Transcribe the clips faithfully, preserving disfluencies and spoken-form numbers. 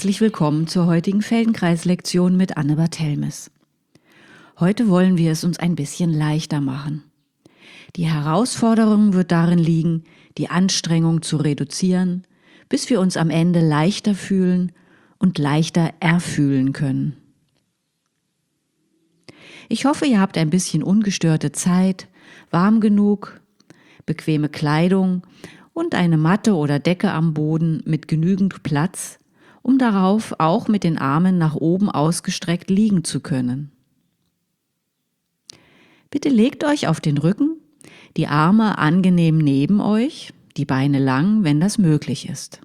Herzlich willkommen zur heutigen Feldenkreis-Lektion mit Anne Barthelmes. Heute wollen wir es uns ein bisschen leichter machen. Die Herausforderung wird darin liegen, die Anstrengung zu reduzieren, bis wir uns am Ende leichter fühlen und leichter erfühlen können. Ich hoffe, ihr habt ein bisschen ungestörte Zeit, warm genug, bequeme Kleidung und eine Matte oder Decke am Boden mit genügend Platz, um darauf auch mit den Armen nach oben ausgestreckt liegen zu können. Bitte legt euch auf den Rücken, die Arme angenehm neben euch, die Beine lang, wenn das möglich ist.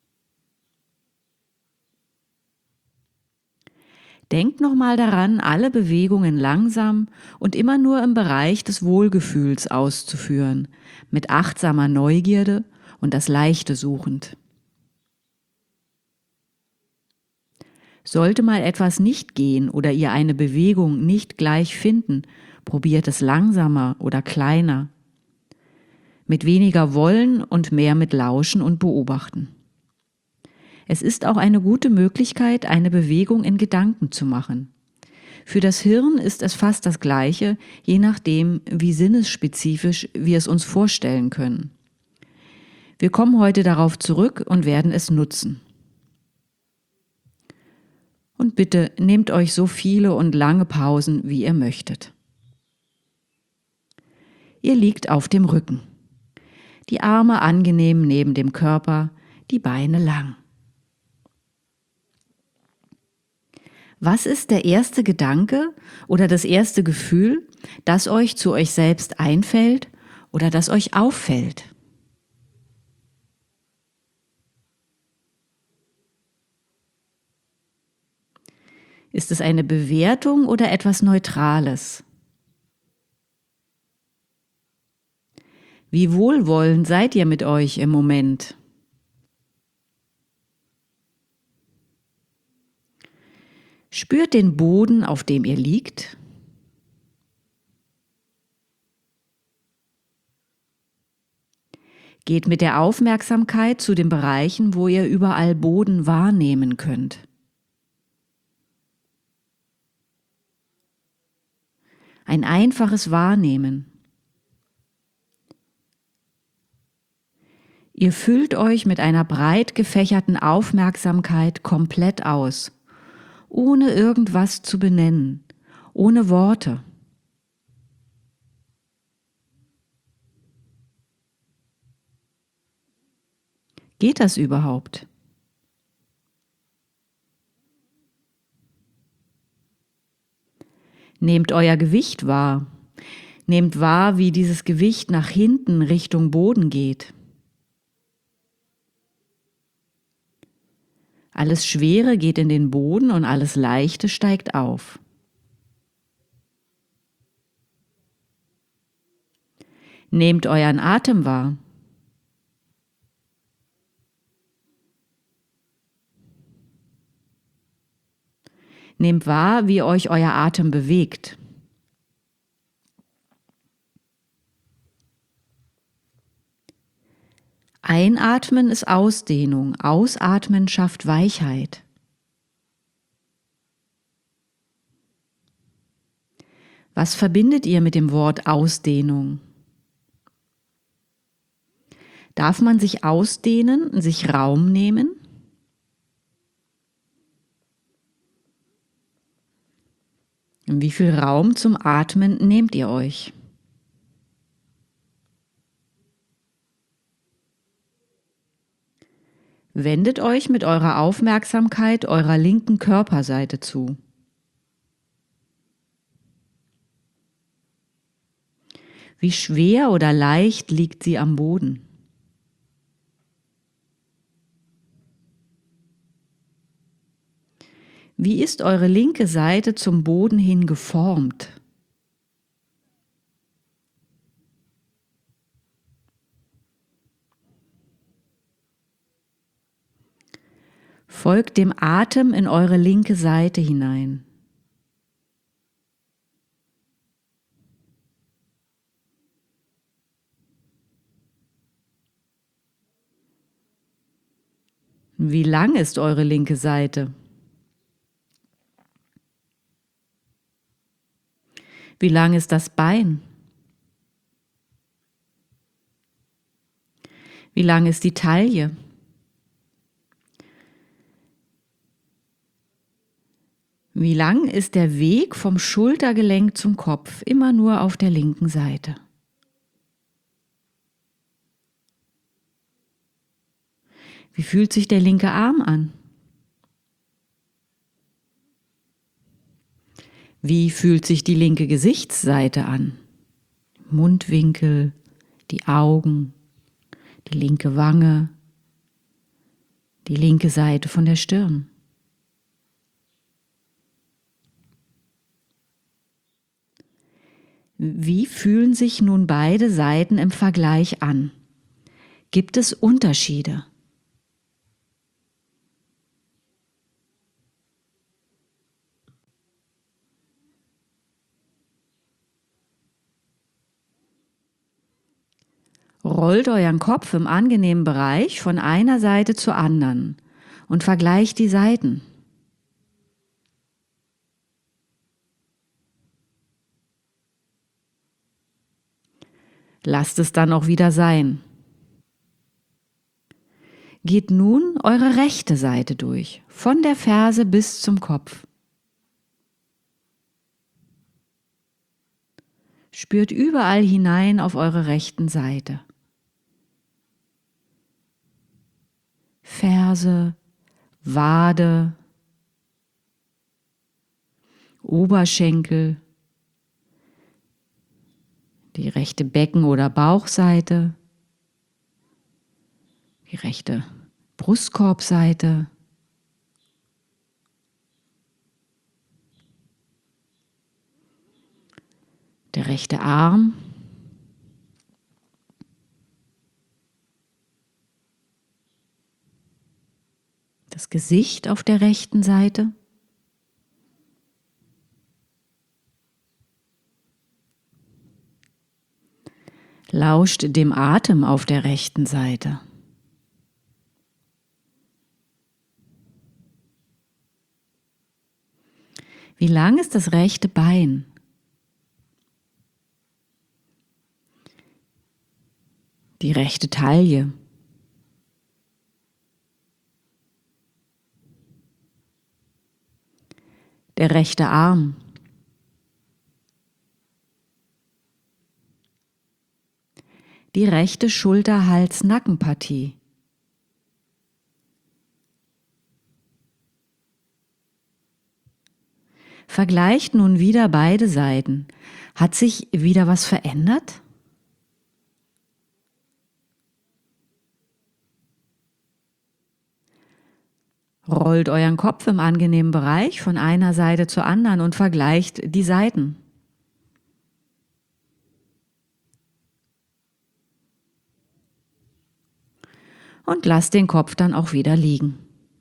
Denkt nochmal daran, alle Bewegungen langsam und immer nur im Bereich des Wohlgefühls auszuführen, mit achtsamer Neugierde und das Leichte suchend. Sollte mal etwas nicht gehen oder ihr eine Bewegung nicht gleich finden, probiert es langsamer oder kleiner. Mit weniger Wollen und mehr mit Lauschen und Beobachten. Es ist auch eine gute Möglichkeit, eine Bewegung in Gedanken zu machen. Für das Hirn ist es fast das Gleiche, je nachdem, wie sinnesspezifisch wir es uns vorstellen können. Wir kommen heute darauf zurück und werden es nutzen. Und bitte nehmt euch so viele und lange Pausen, wie ihr möchtet. Ihr liegt auf dem Rücken. Die Arme angenehm neben dem Körper, die Beine lang. Was ist der erste Gedanke oder das erste Gefühl, das euch zu euch selbst einfällt oder das euch auffällt? Ist es eine Bewertung oder etwas Neutrales? Wie wohlwollend seid ihr mit euch im Moment? Spürt den Boden, auf dem ihr liegt. Geht mit der Aufmerksamkeit zu den Bereichen, wo ihr überall Boden wahrnehmen könnt. Ein einfaches Wahrnehmen. Ihr füllt euch mit einer breit gefächerten Aufmerksamkeit komplett aus, ohne irgendwas zu benennen, ohne Worte. Geht das überhaupt? Nehmt euer Gewicht wahr. Nehmt wahr, wie dieses Gewicht nach hinten Richtung Boden geht. Alles Schwere geht in den Boden und alles Leichte steigt auf. Nehmt euren Atem wahr. Nehmt wahr, wie euch euer Atem bewegt. Einatmen ist Ausdehnung, Ausatmen schafft Weichheit. Was verbindet ihr mit dem Wort Ausdehnung? Darf man sich ausdehnen, sich Raum nehmen? Wie viel Raum zum Atmen nehmt ihr euch? Wendet euch mit eurer Aufmerksamkeit eurer linken Körperseite zu. Wie schwer oder leicht liegt sie am Boden? Wie ist eure linke Seite zum Boden hin geformt? Folgt dem Atem in eure linke Seite hinein. Wie lang ist eure linke Seite? Wie lang ist das Bein? Wie lang ist die Taille? Wie lang ist der Weg vom Schultergelenk zum Kopf, immer nur auf der linken Seite? Wie fühlt sich der linke Arm an? Wie fühlt sich die linke Gesichtsseite an? Mundwinkel, die Augen, die linke Wange, die linke Seite von der Stirn. Wie fühlen sich nun beide Seiten im Vergleich an? Gibt es Unterschiede? Rollt euren Kopf im angenehmen Bereich von einer Seite zur anderen und vergleicht die Seiten. Lasst es dann auch wieder sein. Geht nun eure rechte Seite durch, von der Ferse bis zum Kopf. Spürt überall hinein auf eure rechten Seite. Ferse, Wade, Oberschenkel, die rechte Becken- oder Bauchseite, die rechte Brustkorbseite, der rechte Arm, das Gesicht auf der rechten Seite, lauscht dem Atem auf der rechten Seite. Wie lang ist das rechte Bein? Die rechte Taille. Der rechte Arm. Die rechte Schulter-Hals-Nackenpartie. Vergleicht nun wieder beide Seiten. Hat sich wieder was verändert? Rollt euren Kopf im angenehmen Bereich von einer Seite zur anderen und vergleicht die Seiten. Und lasst den Kopf dann auch wieder liegen.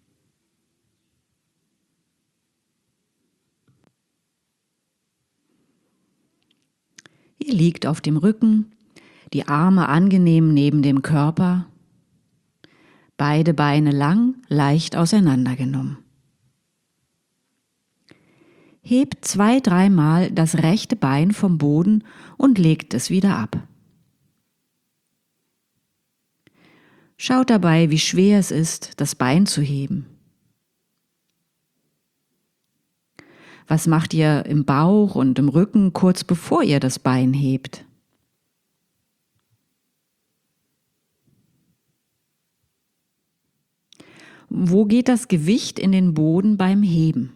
Ihr liegt auf dem Rücken, die Arme angenehm neben dem Körper, beide Beine lang, leicht auseinandergenommen. Hebt zwei, dreimal das rechte Bein vom Boden und legt es wieder ab. Schaut dabei, wie schwer es ist, das Bein zu heben. Was macht ihr im Bauch und im Rücken kurz bevor ihr das Bein hebt? Wo geht das Gewicht in den Boden beim Heben?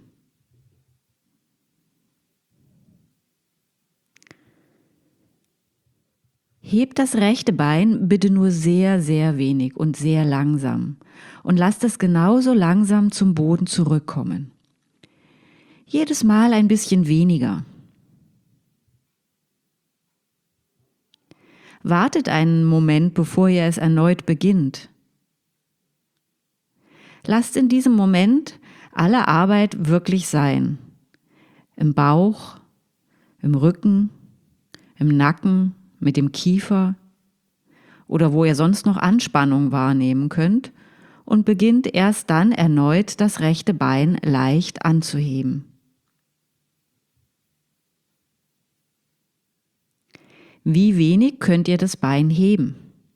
Hebt das rechte Bein bitte nur sehr, sehr wenig und sehr langsam und lasst es genauso langsam zum Boden zurückkommen. Jedes Mal ein bisschen weniger. Wartet einen Moment, bevor ihr es erneut beginnt. Lasst in diesem Moment alle Arbeit wirklich sein. Im Bauch, im Rücken, im Nacken, mit dem Kiefer oder wo ihr sonst noch Anspannung wahrnehmen könnt und beginnt erst dann erneut das rechte Bein leicht anzuheben. Wie wenig könnt ihr das Bein heben?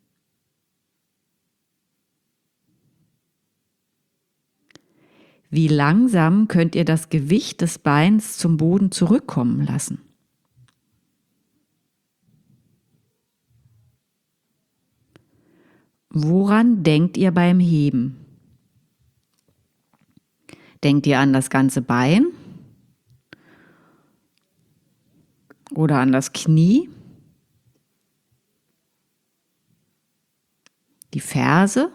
Wie langsam könnt ihr das Gewicht des Beins zum Boden zurückkommen lassen? Woran denkt ihr beim Heben? Denkt ihr an das ganze Bein? Oder an das Knie? Die Ferse?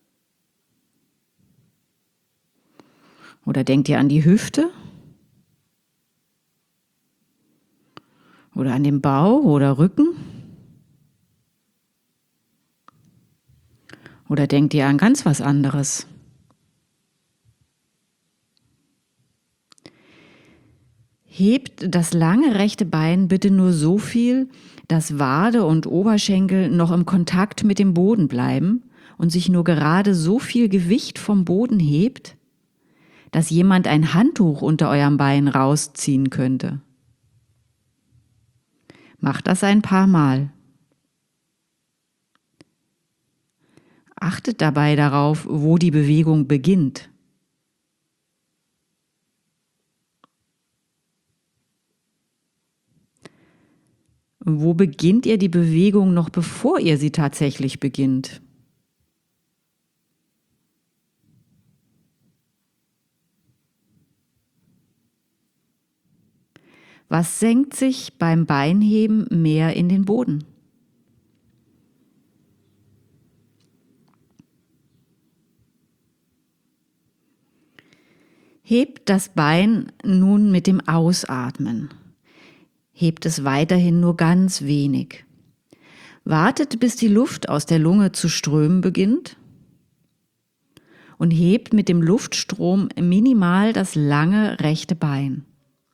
Oder denkt ihr an die Hüfte? Oder an den Bauch oder Rücken? Oder denkt ihr an ganz was anderes? Hebt das lange rechte Bein bitte nur so viel, dass Wade und Oberschenkel noch im Kontakt mit dem Boden bleiben und sich nur gerade so viel Gewicht vom Boden hebt, dass jemand ein Handtuch unter eurem Bein rausziehen könnte. Macht das ein paar Mal. Achtet dabei darauf, wo die Bewegung beginnt. Wo beginnt ihr die Bewegung noch bevor ihr sie tatsächlich beginnt? Was senkt sich beim Beinheben mehr in den Boden? Hebt das Bein nun mit dem Ausatmen. Hebt es weiterhin nur ganz wenig. Wartet, bis die Luft aus der Lunge zu strömen beginnt und hebt mit dem Luftstrom minimal das lange rechte Bein.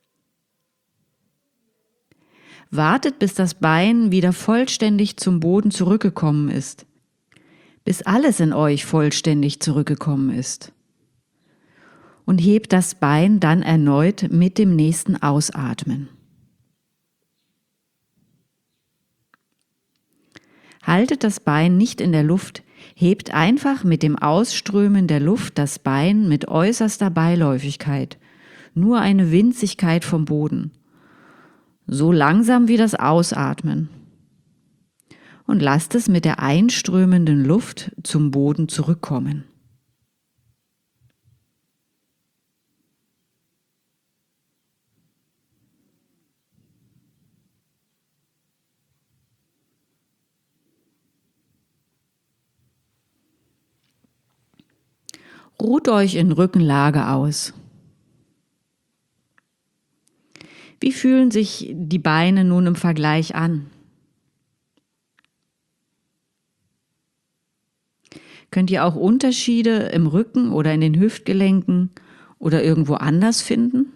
Wartet, bis das Bein wieder vollständig zum Boden zurückgekommen ist, bis alles in euch vollständig zurückgekommen ist. Und hebt das Bein dann erneut mit dem nächsten Ausatmen. Haltet das Bein nicht in der Luft, hebt einfach mit dem Ausströmen der Luft das Bein mit äußerster Beiläufigkeit, nur eine Winzigkeit vom Boden, so langsam wie das Ausatmen. Und lasst es mit der einströmenden Luft zum Boden zurückkommen. Ruht euch in Rückenlage aus. Wie fühlen sich die Beine nun im Vergleich an? Könnt ihr auch Unterschiede im Rücken oder in den Hüftgelenken oder irgendwo anders finden?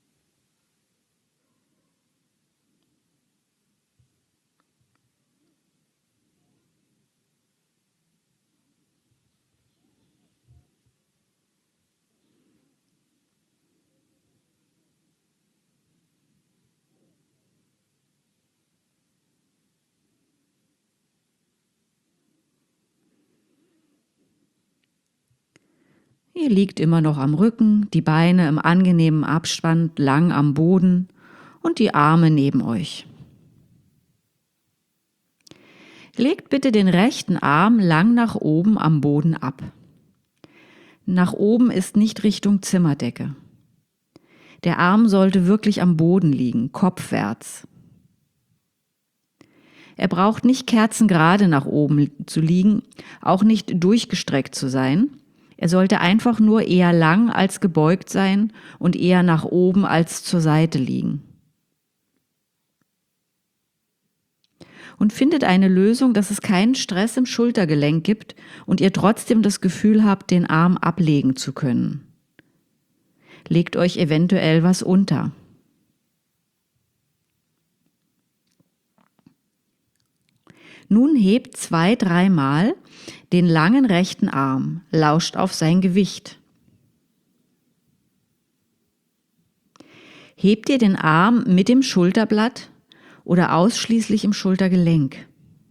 Ihr liegt immer noch am Rücken, die Beine im angenehmen Abstand lang am Boden und die Arme neben euch. Legt bitte den rechten Arm lang nach oben am Boden ab. Nach oben ist nicht Richtung Zimmerdecke. Der Arm sollte wirklich am Boden liegen, kopfwärts. Er braucht nicht kerzengerade nach oben zu liegen, auch nicht durchgestreckt zu sein. Er sollte einfach nur eher lang als gebeugt sein und eher nach oben als zur Seite liegen. Und findet eine Lösung, dass es keinen Stress im Schultergelenk gibt und ihr trotzdem das Gefühl habt, den Arm ablegen zu können. Legt euch eventuell was unter. Nun hebt zwei, dreimal den langen rechten Arm, lauscht auf sein Gewicht. Hebt ihr den Arm mit dem Schulterblatt oder ausschließlich im Schultergelenk?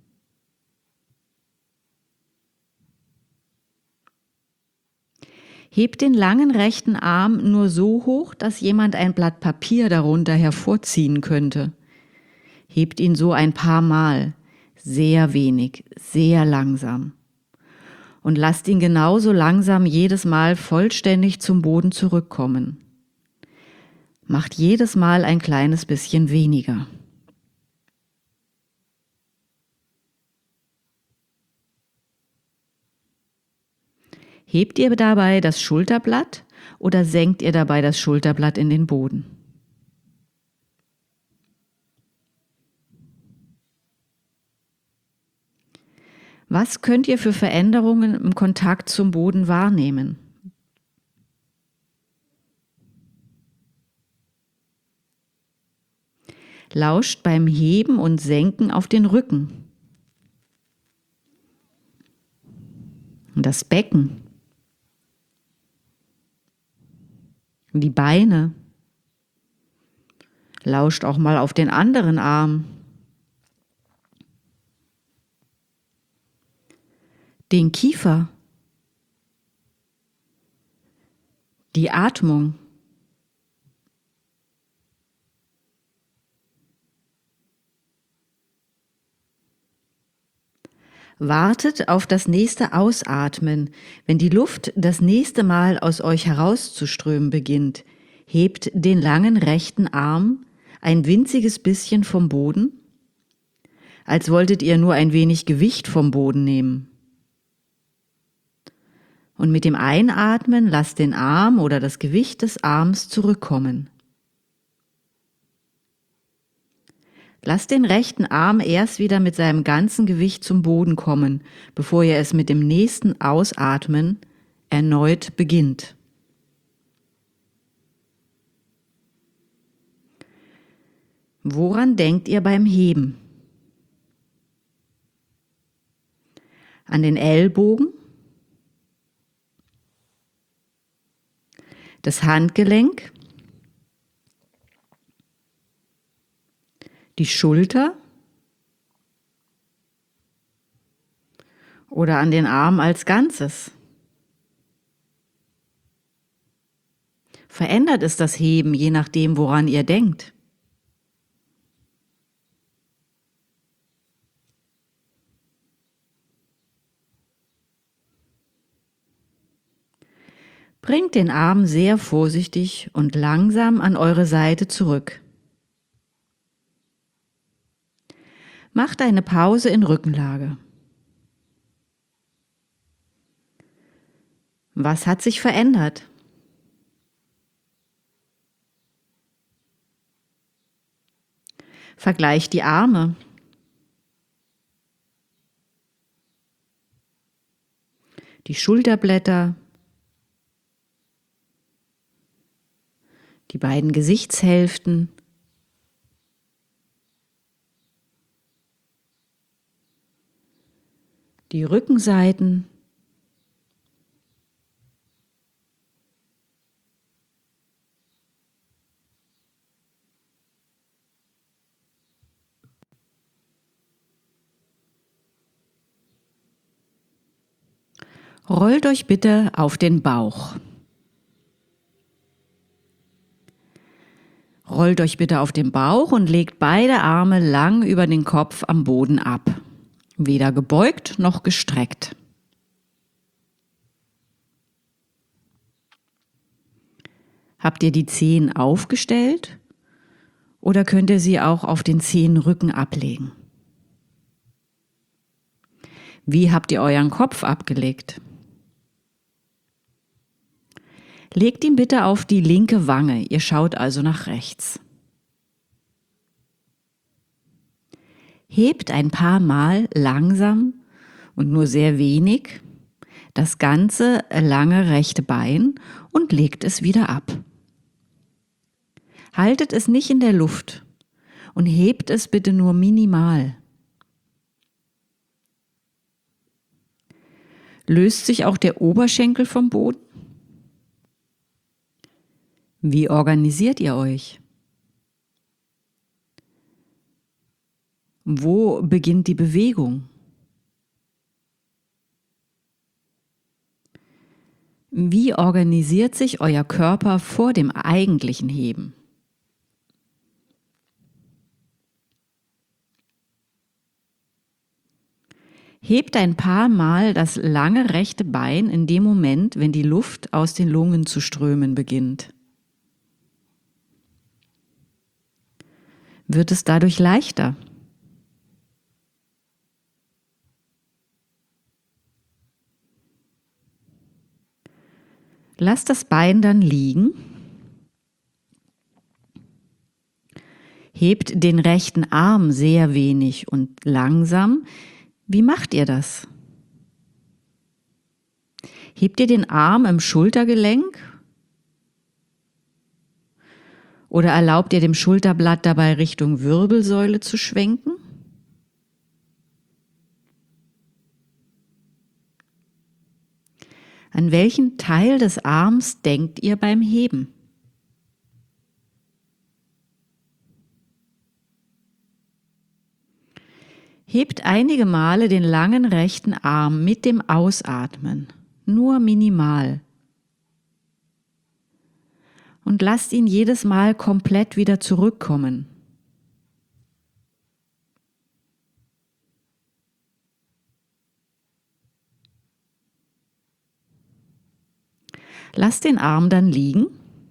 Hebt den langen rechten Arm nur so hoch, dass jemand ein Blatt Papier darunter hervorziehen könnte. Hebt ihn so ein paar Mal, sehr wenig, sehr langsam. Und lasst ihn genauso langsam jedes Mal vollständig zum Boden zurückkommen. Macht jedes Mal ein kleines bisschen weniger. Hebt ihr dabei das Schulterblatt oder senkt ihr dabei das Schulterblatt in den Boden? Was könnt ihr für Veränderungen im Kontakt zum Boden wahrnehmen? Lauscht beim Heben und Senken auf den Rücken. Und das Becken. Die Beine. Lauscht auch mal auf den anderen Arm. Den Kiefer. Die Atmung. Wartet auf das nächste Ausatmen. Wenn die Luft das nächste Mal aus euch herauszuströmen beginnt, hebt den langen rechten Arm ein winziges bisschen vom Boden, als wolltet ihr nur ein wenig Gewicht vom Boden nehmen. Und mit dem Einatmen lasst den Arm oder das Gewicht des Arms zurückkommen. Lasst den rechten Arm erst wieder mit seinem ganzen Gewicht zum Boden kommen, bevor ihr es mit dem nächsten Ausatmen erneut beginnt. Woran denkt ihr beim Heben? An den Ellbogen? Das Handgelenk? Die Schulter oder an den Arm als Ganzes? Verändert es das Heben, je nachdem, woran ihr denkt? Bringt den Arm sehr vorsichtig und langsam an eure Seite zurück. Macht eine Pause in Rückenlage. Was hat sich verändert? Vergleicht die Arme. Die Schulterblätter. Die beiden Gesichtshälften. Die Rückenseiten. Rollt euch bitte auf den Bauch. Rollt euch bitte auf den Bauch und legt beide Arme lang über den Kopf am Boden ab. Weder gebeugt noch gestreckt. Habt ihr die Zehen aufgestellt oder könnt ihr sie auch auf den Zehenrücken ablegen? Wie habt ihr euren Kopf abgelegt? Legt ihn bitte auf die linke Wange, ihr schaut also nach rechts. Hebt ein paar Mal langsam und nur sehr wenig das ganze lange rechte Bein und legt es wieder ab. Haltet es nicht in der Luft und hebt es bitte nur minimal. Löst sich auch der Oberschenkel vom Boden? Wie organisiert ihr euch? Wo beginnt die Bewegung? Wie organisiert sich euer Körper vor dem eigentlichen Heben? Hebt ein paar Mal das lange rechte Bein in dem Moment, wenn die Luft aus den Lungen zu strömen beginnt. Wird es dadurch leichter? Lasst das Bein dann liegen. Hebt den rechten Arm sehr wenig und langsam. Wie macht ihr das? Hebt ihr den Arm im Schultergelenk? Oder erlaubt ihr dem Schulterblatt dabei Richtung Wirbelsäule zu schwenken? An welchen Teil des Arms denkt ihr beim Heben? Hebt einige Male den langen rechten Arm mit dem Ausatmen, nur minimal. Und lasst ihn jedes Mal komplett wieder zurückkommen. Lasst den Arm dann liegen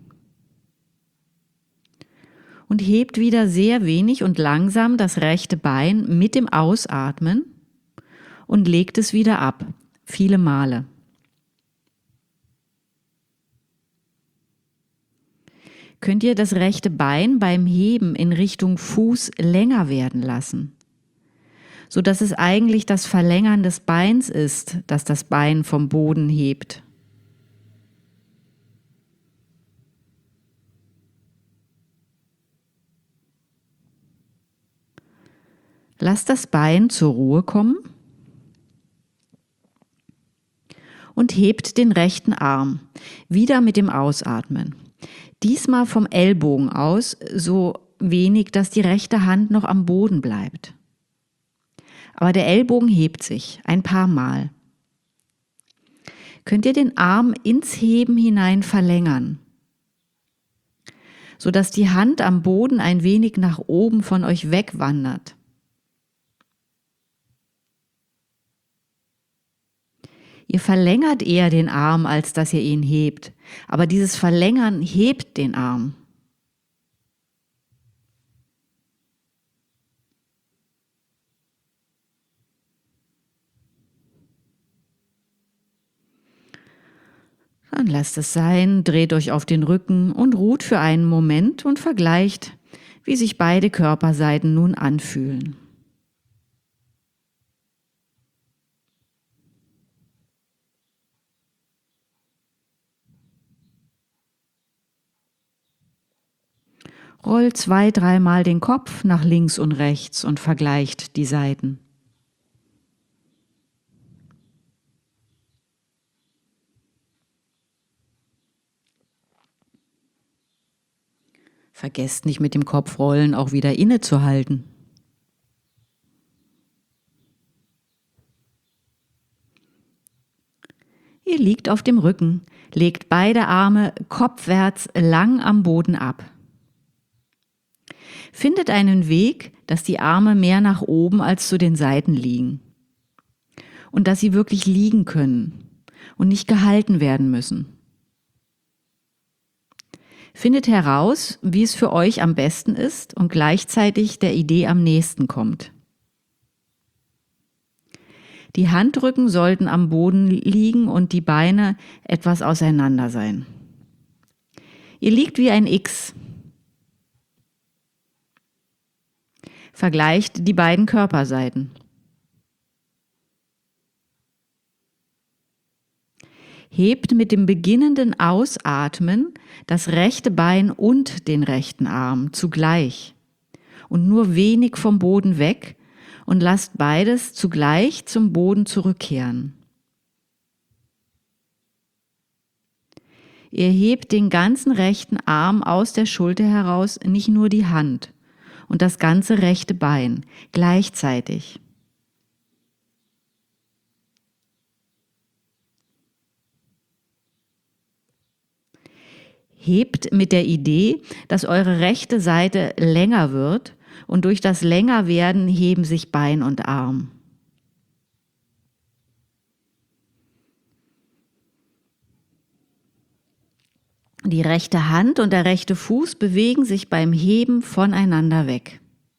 und hebt wieder sehr wenig und langsam das rechte Bein mit dem Ausatmen und legt es wieder ab, viele Male. Könnt ihr das rechte Bein beim Heben in Richtung Fuß länger werden lassen, sodass es eigentlich das Verlängern des Beins ist, das das Bein vom Boden hebt. Lasst das Bein zur Ruhe kommen und hebt den rechten Arm, wieder mit dem Ausatmen. Diesmal vom Ellbogen aus, so wenig, dass die rechte Hand noch am Boden bleibt. Aber der Ellbogen hebt sich ein paar Mal. Könnt ihr den Arm ins Heben hinein verlängern, sodass die Hand am Boden ein wenig nach oben von euch wegwandert. Ihr verlängert eher den Arm, als dass ihr ihn hebt. Aber dieses Verlängern hebt den Arm. Dann lasst es sein, dreht euch auf den Rücken und ruht für einen Moment und vergleicht, wie sich beide Körperseiten nun anfühlen. Rollt zwei, dreimal den Kopf nach links und rechts und vergleicht die Seiten. Vergesst nicht mit dem Kopfrollen auch wieder innezuhalten. Ihr liegt auf dem Rücken, legt beide Arme kopfwärts lang am Boden ab. Findet einen Weg, dass die Arme mehr nach oben als zu den Seiten liegen und dass sie wirklich liegen können und nicht gehalten werden müssen. Findet heraus, wie es für euch am besten ist und gleichzeitig der Idee am nächsten kommt. Die Handrücken sollten am Boden liegen und die Beine etwas auseinander sein. Ihr liegt wie ein X. Vergleicht die beiden Körperseiten. Hebt mit dem beginnenden Ausatmen das rechte Bein und den rechten Arm zugleich und nur wenig vom Boden weg und lasst beides zugleich zum Boden zurückkehren. Ihr hebt den ganzen rechten Arm aus der Schulter heraus, nicht nur die Hand und das ganze rechte Bein gleichzeitig. Hebt mit der Idee, dass eure rechte Seite länger wird und durch das Längerwerden heben sich Bein und Arm. Die rechte Hand und der rechte Fuß bewegen sich beim Heben voneinander weg.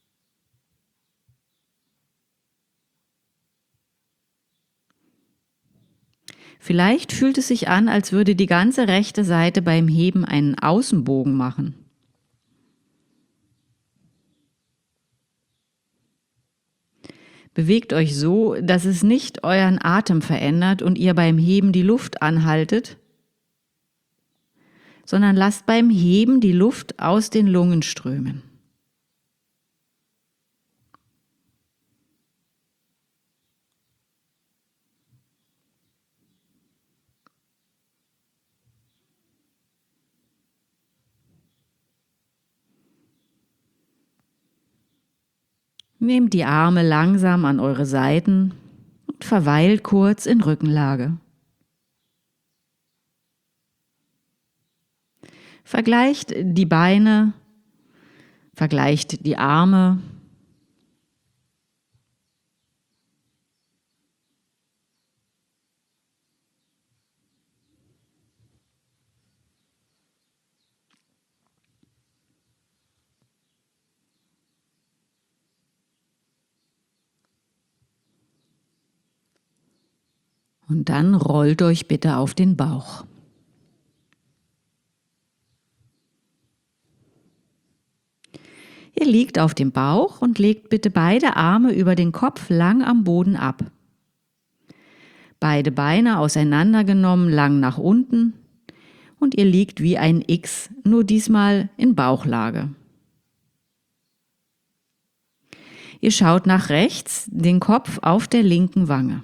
Vielleicht fühlt es sich an, als würde die ganze rechte Seite beim Heben einen Außenbogen machen. Bewegt euch so, dass es nicht euren Atem verändert und ihr beim Heben die Luft anhaltet, sondern lasst beim Heben die Luft aus den Lungen strömen. Nehmt die Arme langsam an eure Seiten und verweilt kurz in Rückenlage. Vergleicht die Beine, vergleicht die Arme. Und dann rollt euch bitte auf den Bauch. Ihr liegt auf dem Bauch und legt bitte beide Arme über den Kopf lang am Boden ab. Beide Beine auseinandergenommen lang nach unten und ihr liegt wie ein X, nur diesmal in Bauchlage. Ihr schaut nach rechts, den Kopf auf der linken Wange.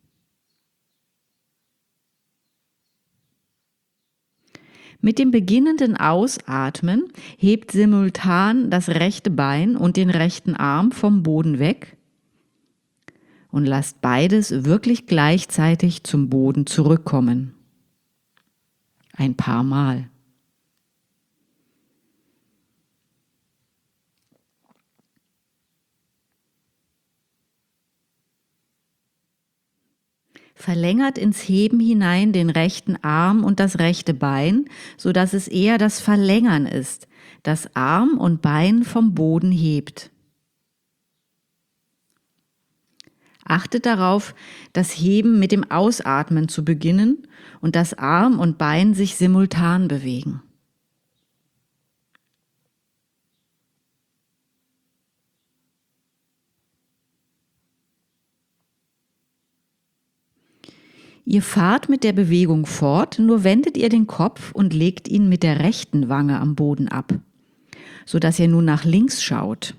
Mit dem beginnenden Ausatmen hebt simultan das rechte Bein und den rechten Arm vom Boden weg und lasst beides wirklich gleichzeitig zum Boden zurückkommen. Ein paar Mal. Verlängert ins Heben hinein den rechten Arm und das rechte Bein, sodass es eher das Verlängern ist, das Arm und Bein vom Boden hebt. Achtet darauf, das Heben mit dem Ausatmen zu beginnen und dass Arm und Bein sich simultan bewegen. Ihr fahrt mit der Bewegung fort, nur wendet ihr den Kopf und legt ihn mit der rechten Wange am Boden ab, sodass ihr nun nach links schaut.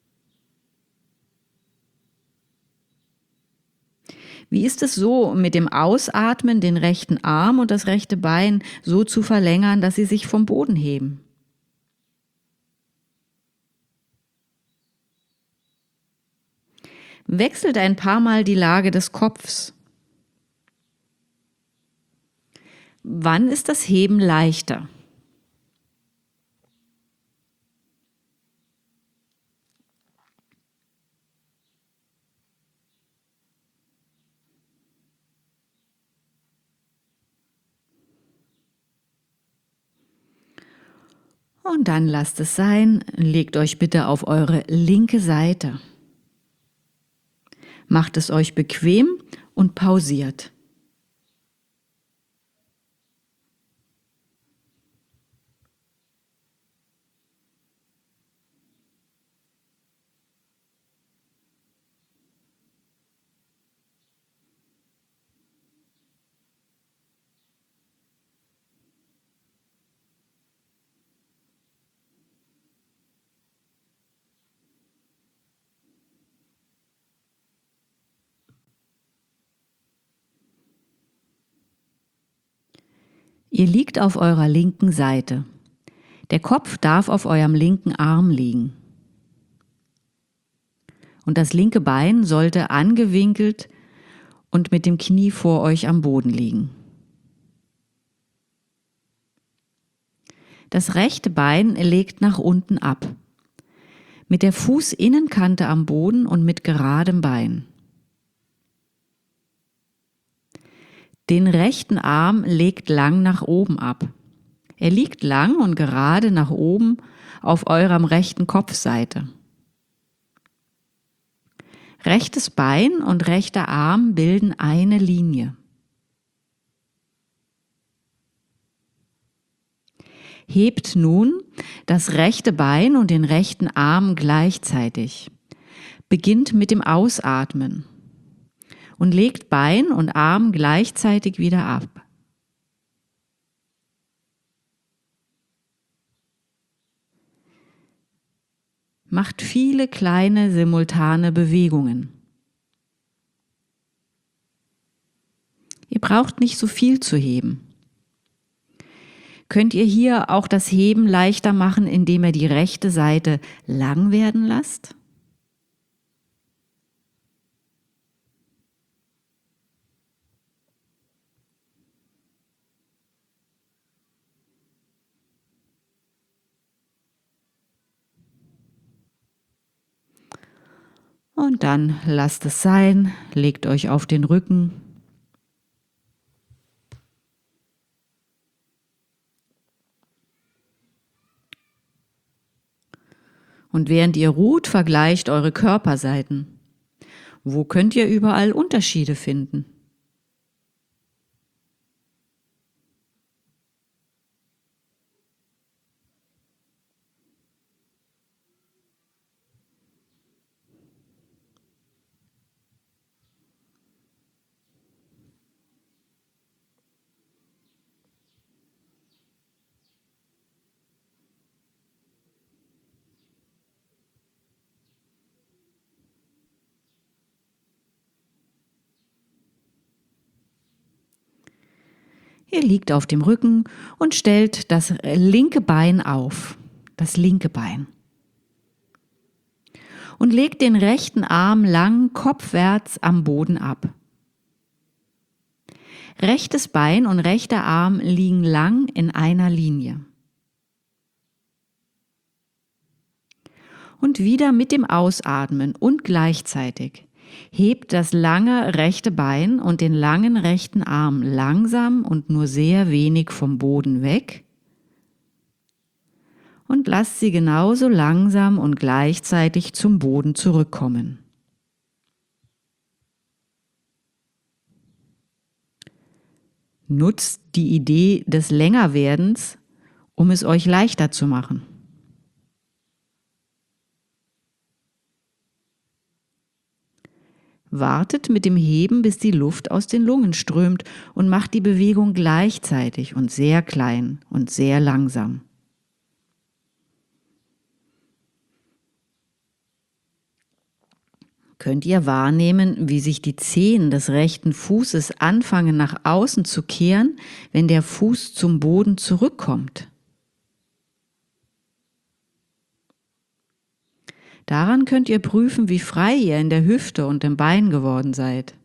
Wie ist es so, mit dem Ausatmen den rechten Arm und das rechte Bein so zu verlängern, dass sie sich vom Boden heben? Wechselt ein paar Mal die Lage des Kopfs. Wann ist das Heben leichter? Und dann lasst es sein, legt euch bitte auf eure linke Seite. Macht es euch bequem und pausiert. Ihr liegt auf eurer linken Seite. Der Kopf darf auf eurem linken Arm liegen. Und das linke Bein sollte angewinkelt und mit dem Knie vor euch am Boden liegen. Das rechte Bein legt nach unten ab, mit der Fußinnenkante am Boden und mit geradem Bein. Den rechten Arm legt lang nach oben ab. Er liegt lang und gerade nach oben auf eurem rechten Kopfseite. Rechtes Bein und rechter Arm bilden eine Linie. Hebt nun das rechte Bein und den rechten Arm gleichzeitig. Beginnt mit dem Ausatmen und legt Bein und Arm gleichzeitig wieder ab. Macht viele kleine simultane Bewegungen. Ihr braucht nicht so viel zu heben. Könnt ihr hier auch das Heben leichter machen, indem ihr die rechte Seite lang werden lasst? Und dann lasst es sein, legt euch auf den Rücken. Und während ihr ruht, vergleicht eure Körperseiten. Wo könnt ihr überall Unterschiede finden? Ihr liegt auf dem Rücken und stellt das linke Bein auf, das linke Bein. Und legt den rechten Arm lang kopfwärts am Boden ab. Rechtes Bein und rechter Arm liegen lang in einer Linie. Und wieder mit dem Ausatmen und gleichzeitig hebt das lange rechte Bein und den langen rechten Arm langsam und nur sehr wenig vom Boden weg und lasst sie genauso langsam und gleichzeitig zum Boden zurückkommen. Nutzt die Idee des Längerwerdens, um es euch leichter zu machen. Wartet mit dem Heben, bis die Luft aus den Lungen strömt und macht die Bewegung gleichzeitig und sehr klein und sehr langsam. Könnt ihr wahrnehmen, wie sich die Zehen des rechten Fußes anfangen nach außen zu kehren, wenn der Fuß zum Boden zurückkommt? Daran könnt ihr prüfen, wie frei ihr in der Hüfte und im Bein geworden seid.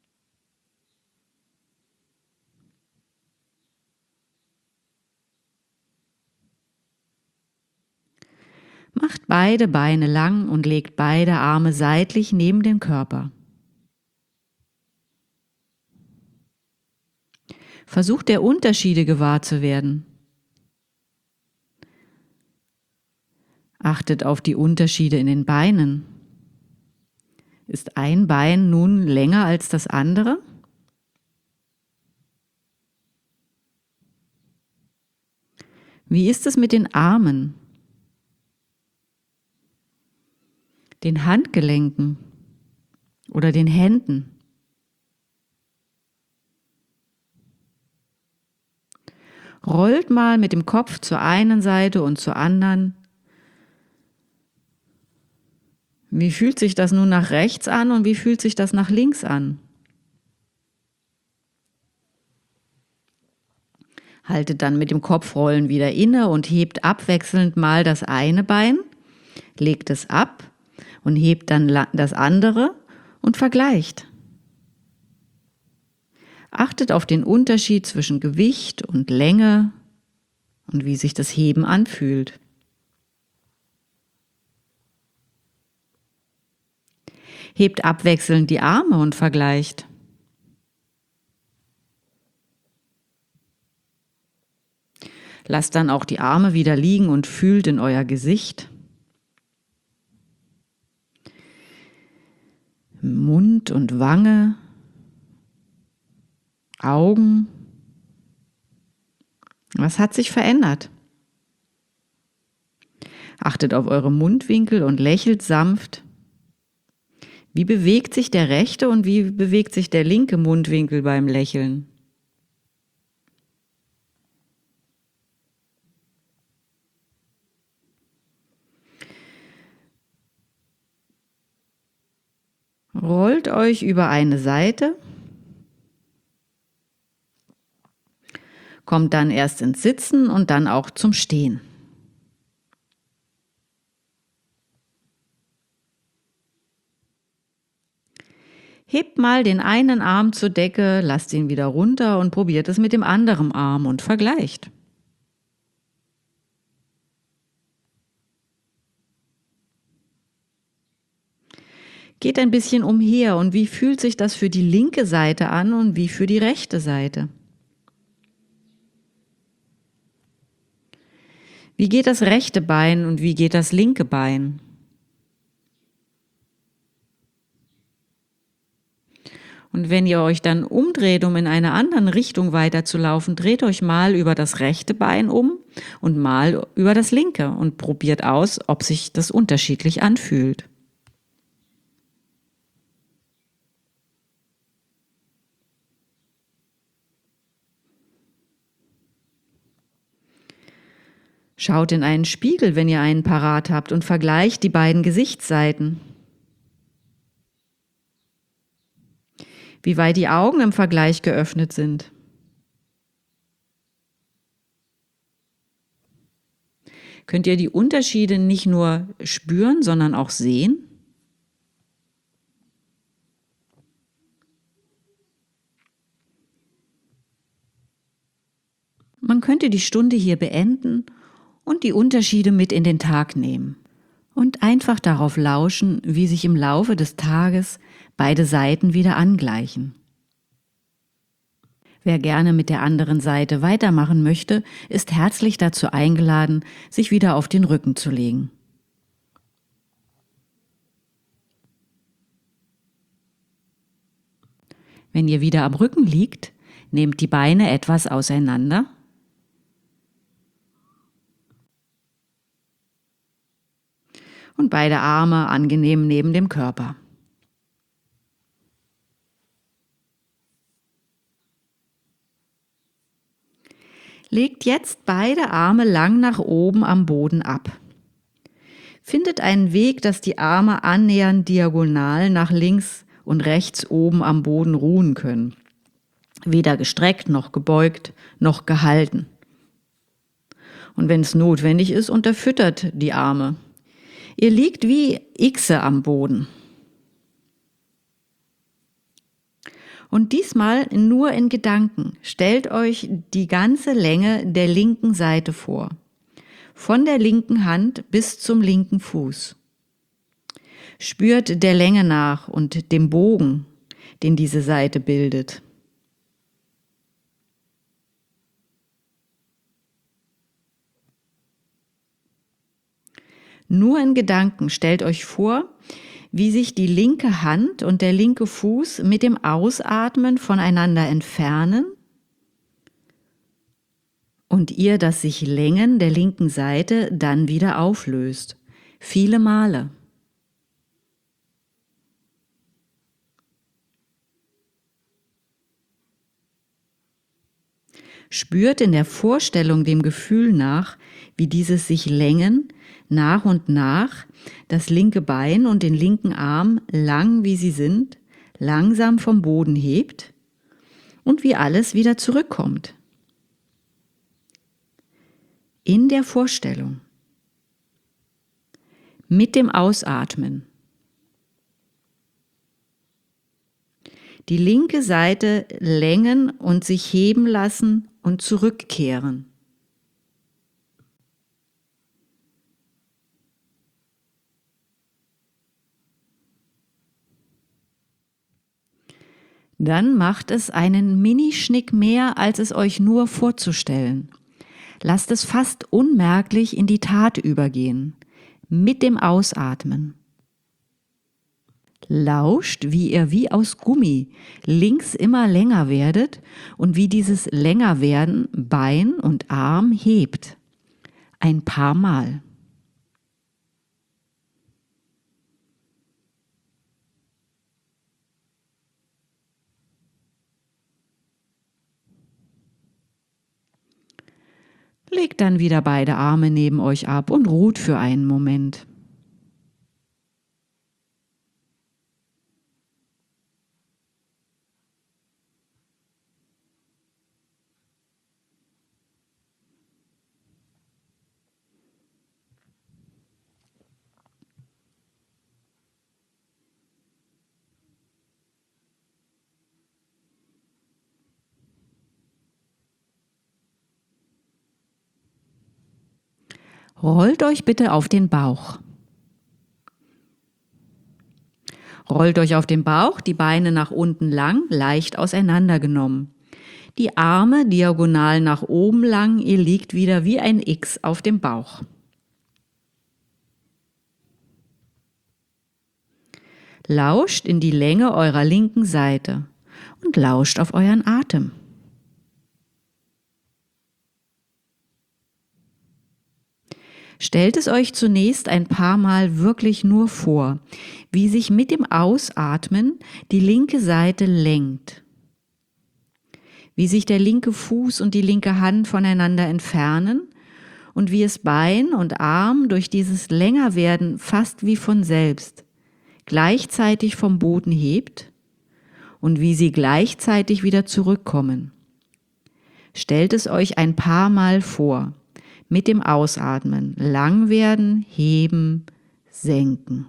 Macht beide Beine lang und legt beide Arme seitlich neben den Körper. Versucht der Unterschiede gewahr zu werden. Achtet auf die Unterschiede in den Beinen. Ist ein Bein nun länger als das andere? Wie ist es mit den Armen, den Handgelenken oder den Händen? Rollt mal mit dem Kopf zur einen Seite und zur anderen. Wie fühlt sich das nun nach rechts an und wie fühlt sich das nach links an? Haltet dann mit dem Kopfrollen wieder inne und hebt abwechselnd mal das eine Bein, legt es ab und hebt dann das andere und vergleicht. Achtet auf den Unterschied zwischen Gewicht und Länge und wie sich das Heben anfühlt. Hebt abwechselnd die Arme und vergleicht. Lasst dann auch die Arme wieder liegen und fühlt in euer Gesicht. Mund und Wange, Augen. Was hat sich verändert? Achtet auf eure Mundwinkel und lächelt sanft. Wie bewegt sich der rechte und wie bewegt sich der linke Mundwinkel beim Lächeln? Rollt euch über eine Seite, kommt dann erst ins Sitzen und dann auch zum Stehen. Hebt mal den einen Arm zur Decke, lasst ihn wieder runter und probiert es mit dem anderen Arm und vergleicht. Geht ein bisschen umher und wie fühlt sich das für die linke Seite an und wie für die rechte Seite? Wie geht das rechte Bein und wie geht das linke Bein? Und wenn ihr euch dann umdreht, um in einer anderen Richtung weiterzulaufen, dreht euch mal über das rechte Bein um und mal über das linke und probiert aus, ob sich das unterschiedlich anfühlt. Schaut in einen Spiegel, wenn ihr einen parat habt, und vergleicht die beiden Gesichtsseiten. Wie weit die Augen im Vergleich geöffnet sind. Könnt ihr die Unterschiede nicht nur spüren, sondern auch sehen? Man könnte die Stunde hier beenden und die Unterschiede mit in den Tag nehmen und einfach darauf lauschen, wie sich im Laufe des Tages beide Seiten wieder angleichen. Wer gerne mit der anderen Seite weitermachen möchte, ist herzlich dazu eingeladen, sich wieder auf den Rücken zu legen. Wenn ihr wieder am Rücken liegt, nehmt die Beine etwas auseinander. Und beide Arme angenehm neben dem Körper. Legt jetzt beide Arme lang nach oben am Boden ab. Findet einen Weg, dass die Arme annähernd diagonal nach links und rechts oben am Boden ruhen können. Weder gestreckt noch gebeugt noch gehalten. Und wenn es notwendig ist, unterfüttert die Arme. Ihr liegt wie Xe am Boden. Und diesmal nur in Gedanken. Stellt euch die ganze Länge der linken Seite vor. Von der linken Hand bis zum linken Fuß. Spürt der Länge nach und dem Bogen, den diese Seite bildet. Nur in Gedanken stellt euch vor, wie sich die linke Hand und der linke Fuß mit dem Ausatmen voneinander entfernen und ihr das sich Längen der linken Seite dann wieder auflöst. Viele Male. Spürt in der Vorstellung dem Gefühl nach, wie dieses sich Längen nach und nach das linke Bein und den linken Arm, lang wie sie sind, langsam vom Boden hebt und wie alles wieder zurückkommt. in der Vorstellung. Mit dem Ausatmen. Die linke Seite längen und sich heben lassen und zurückkehren. Dann macht es einen Minischnick mehr, als es euch nur vorzustellen. Lasst es fast unmerklich in die Tat übergehen, mit dem Ausatmen. Lauscht, wie ihr wie aus Gummi links immer länger werdet und wie dieses Längerwerden Bein und Arm hebt. Ein paar Mal. Legt dann wieder beide Arme neben euch ab und ruht für einen Moment. Rollt euch bitte auf den Bauch. Rollt euch auf den Bauch, die Beine nach unten lang, leicht auseinandergenommen. Die Arme diagonal nach oben lang, ihr liegt wieder wie ein X auf dem Bauch. Lauscht in die Länge eurer linken Seite und lauscht auf euren Atem. Stellt es euch zunächst ein paar Mal wirklich nur vor, wie sich mit dem Ausatmen die linke Seite lenkt. Wie sich der linke Fuß und die linke Hand voneinander entfernen und wie es Bein und Arm durch dieses Längerwerden fast wie von selbst gleichzeitig vom Boden hebt und wie sie gleichzeitig wieder zurückkommen. Stellt es euch ein paar Mal vor. Mit dem Ausatmen lang werden, heben, senken.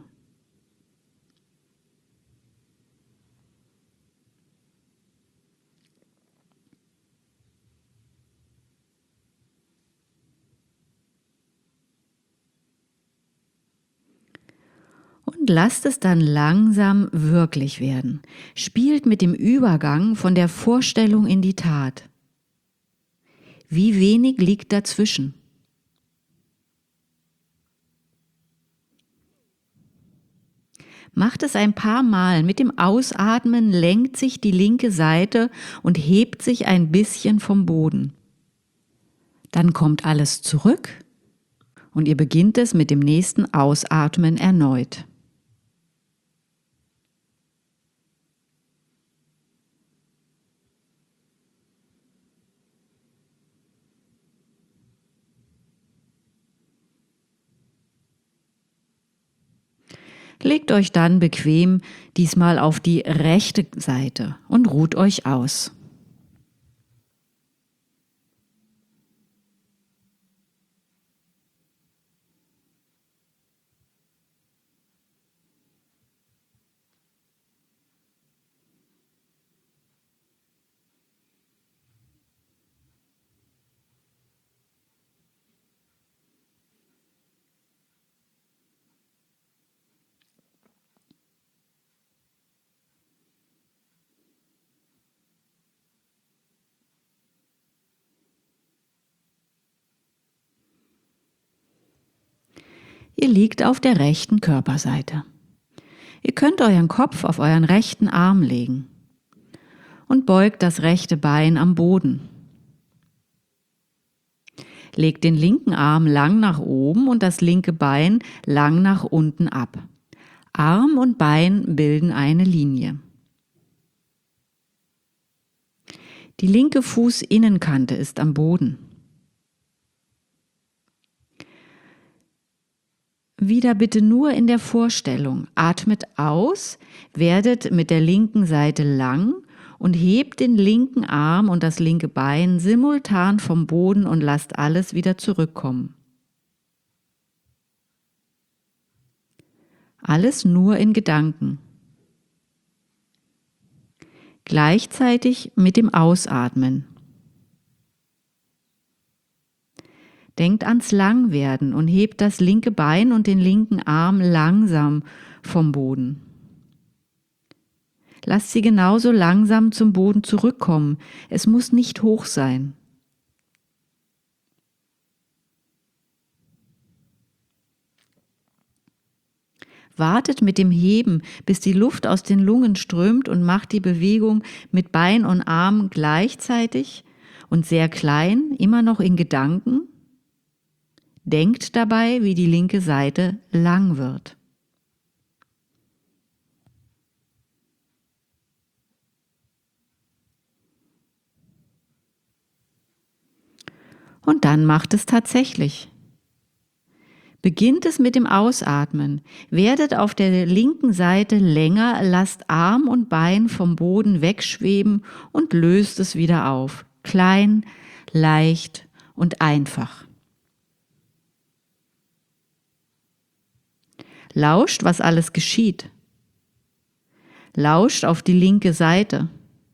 Und lasst es dann langsam wirklich werden. Spielt mit dem Übergang von der Vorstellung in die Tat. Wie wenig liegt dazwischen? Macht es ein paar Mal. Mit dem Ausatmen lenkt sich die linke Seite und hebt sich ein bisschen vom Boden. Dann kommt alles zurück und ihr beginnt es mit dem nächsten Ausatmen erneut. Legt euch dann bequem diesmal auf die rechte Seite und ruht euch aus. Ihr liegt auf der rechten Körperseite. Ihr könnt euren Kopf auf euren rechten Arm legen und beugt das rechte Bein am Boden. Legt den linken Arm lang nach oben und das linke Bein lang nach unten ab. Arm und Bein bilden eine Linie. Die linke Fußinnenkante ist am Boden. Wieder bitte nur in der Vorstellung. Atmet aus, werdet mit der linken Seite lang und hebt den linken Arm und das linke Bein simultan vom Boden und lasst alles wieder zurückkommen. Alles nur in Gedanken. Gleichzeitig mit dem Ausatmen. Denkt ans Langwerden und hebt das linke Bein und den linken Arm langsam vom Boden. Lasst sie genauso langsam zum Boden zurückkommen. Es muss nicht hoch sein. Wartet mit dem Heben, bis die Luft aus den Lungen strömt und macht die Bewegung mit Bein und Arm gleichzeitig und sehr klein, immer noch in Gedanken. Denkt dabei, wie die linke Seite lang wird. Und dann macht es tatsächlich. Beginnt es mit dem Ausatmen. Werdet auf der linken Seite länger, lasst Arm und Bein vom Boden wegschweben und löst es wieder auf. Klein, leicht und einfach. Lauscht, was alles geschieht. Lauscht auf die linke Seite.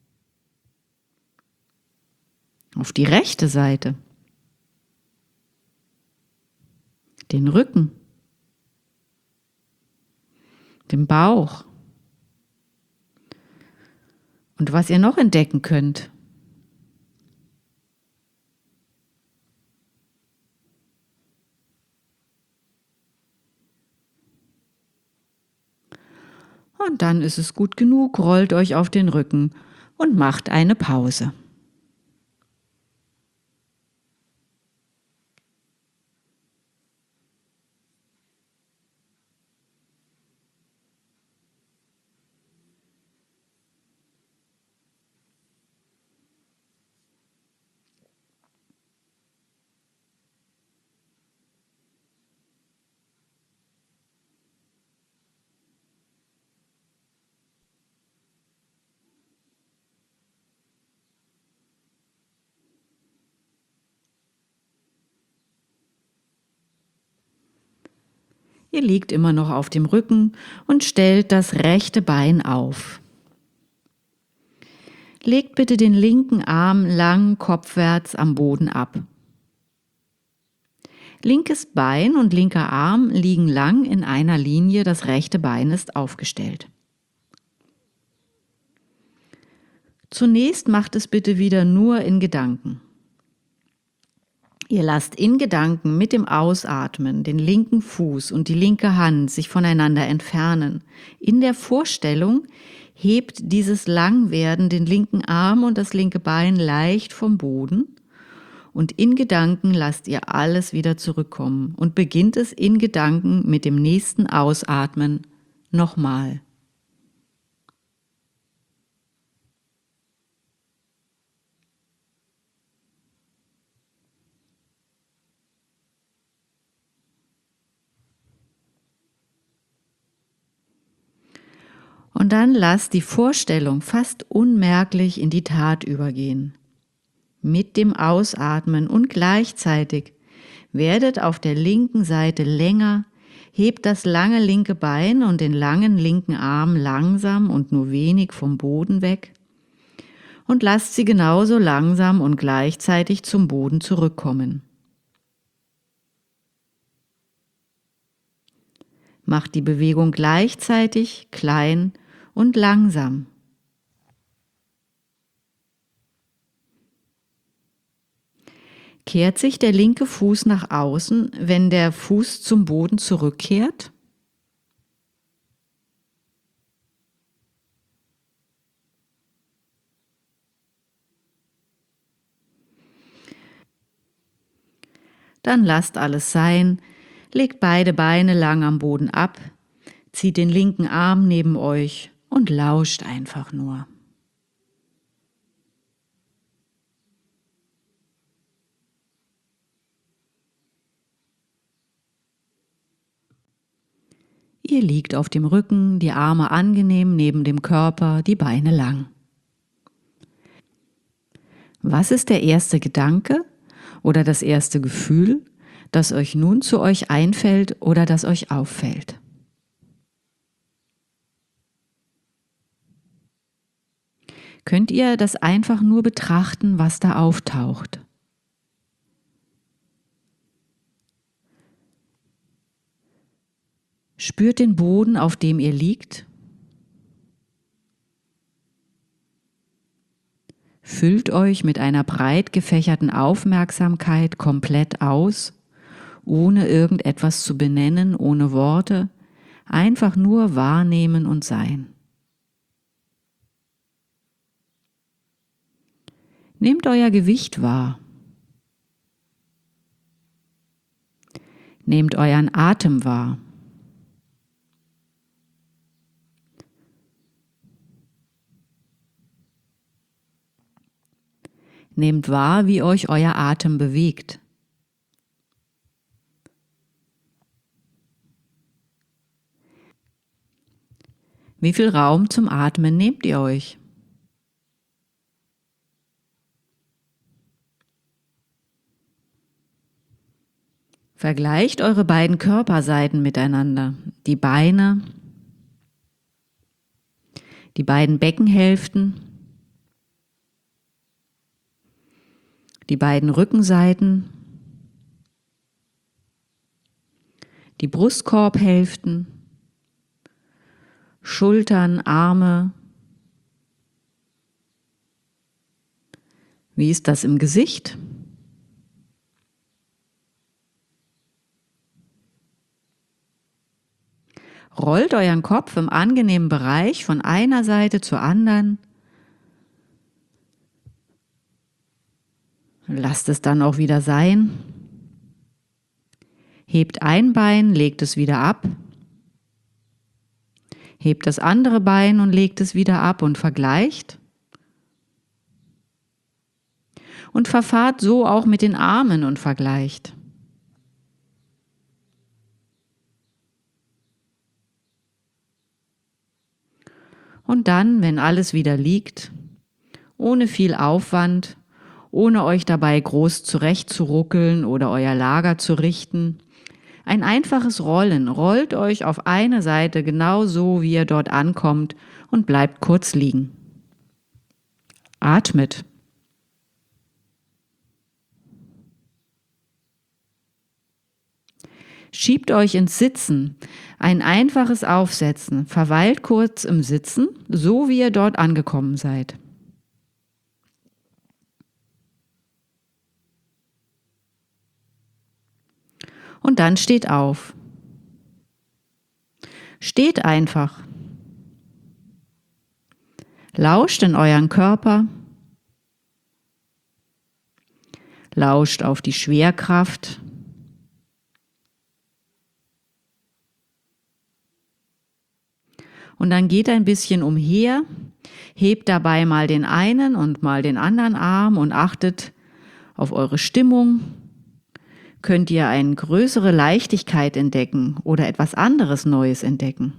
Auf die rechte Seite. Den Rücken, den Bauch und was ihr noch entdecken könnt. Und dann ist es gut genug, rollt euch auf den Rücken und macht eine Pause. Ihr liegt immer noch auf dem Rücken und stellt das rechte Bein auf. Legt bitte den linken Arm lang kopfwärts am Boden ab. Linkes Bein und linker Arm liegen lang in einer Linie, das rechte Bein ist aufgestellt. Zunächst macht es bitte wieder nur in Gedanken. Ihr lasst in Gedanken mit dem Ausatmen den linken Fuß und die linke Hand sich voneinander entfernen. In der Vorstellung hebt dieses Langwerden den linken Arm und das linke Bein leicht vom Boden und in Gedanken lasst ihr alles wieder zurückkommen und beginnt es in Gedanken mit dem nächsten Ausatmen nochmal. Und dann lasst die Vorstellung fast unmerklich in die Tat übergehen. Mit dem Ausatmen und gleichzeitig werdet auf der linken Seite länger, hebt das lange linke Bein und den langen linken Arm langsam und nur wenig vom Boden weg und lasst sie genauso langsam und gleichzeitig zum Boden zurückkommen. Macht die Bewegung gleichzeitig klein und langsam. Kehrt sich der linke Fuß nach außen, wenn der Fuß zum Boden zurückkehrt? Dann lasst alles sein, legt beide Beine lang am Boden ab, zieht den linken Arm neben euch und lauscht einfach nur. Ihr liegt auf dem Rücken, die Arme angenehm neben dem Körper, die Beine lang. Was ist der erste Gedanke oder das erste Gefühl, das euch nun zu euch einfällt oder das euch auffällt? Könnt ihr das einfach nur betrachten, was da auftaucht? Spürt den Boden, auf dem ihr liegt. Füllt euch mit einer breit gefächerten Aufmerksamkeit komplett aus, ohne irgendetwas zu benennen, ohne Worte, einfach nur wahrnehmen und sein. Nehmt euer Gewicht wahr. Nehmt euren Atem wahr. Nehmt wahr, wie euch euer Atem bewegt. Wie viel Raum zum Atmen nehmt ihr euch? Vergleicht eure beiden Körperseiten miteinander, die Beine, die beiden Beckenhälften, die beiden Rückenseiten, die Brustkorbhälften, Schultern, Arme. Wie ist das im Gesicht? Rollt euren Kopf im angenehmen Bereich von einer Seite zur anderen. Lasst es dann auch wieder sein. Hebt ein Bein, legt es wieder ab. Hebt das andere Bein und legt es wieder ab und vergleicht. Und verfahrt so auch mit den Armen und vergleicht. Und dann, wenn alles wieder liegt, ohne viel Aufwand, ohne euch dabei groß zurechtzuruckeln oder euer Lager zu richten, ein einfaches Rollen, rollt euch auf eine Seite genau so, wie ihr dort ankommt und bleibt kurz liegen. Atmet. Schiebt euch ins Sitzen, ein einfaches Aufsetzen, verweilt kurz im Sitzen, so wie ihr dort angekommen seid. Und dann steht auf. Steht einfach. Lauscht in euren Körper. Lauscht auf die Schwerkraft. Und dann geht ein bisschen umher, hebt dabei mal den einen und mal den anderen Arm und achtet auf eure Stimmung. Könnt ihr eine größere Leichtigkeit entdecken oder etwas anderes Neues entdecken?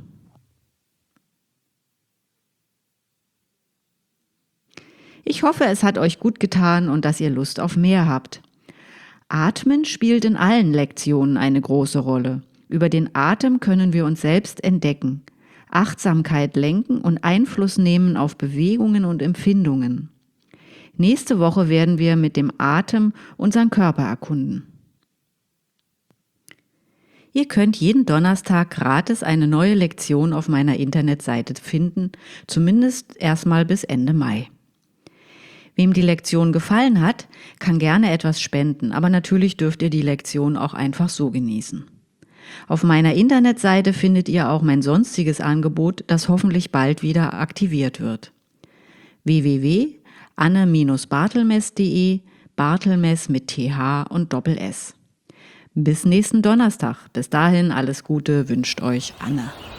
Ich hoffe, es hat euch gut getan und dass ihr Lust auf mehr habt. Atmen spielt in allen Lektionen eine große Rolle. Über den Atem können wir uns selbst entdecken, Achtsamkeit lenken und Einfluss nehmen auf Bewegungen und Empfindungen. Nächste Woche werden wir mit dem Atem unseren Körper erkunden. Ihr könnt jeden Donnerstag gratis eine neue Lektion auf meiner Internetseite finden, zumindest erstmal bis Ende Mai. Wem die Lektion gefallen hat, kann gerne etwas spenden, aber natürlich dürft ihr die Lektion auch einfach so genießen. Auf meiner Internetseite findet ihr auch mein sonstiges Angebot, das hoffentlich bald wieder aktiviert wird. w w w punkt anne bartelmess punkt de, Bartelmess mit T H und Doppel S. Bis nächsten Donnerstag. Bis dahin alles Gute wünscht euch Anne.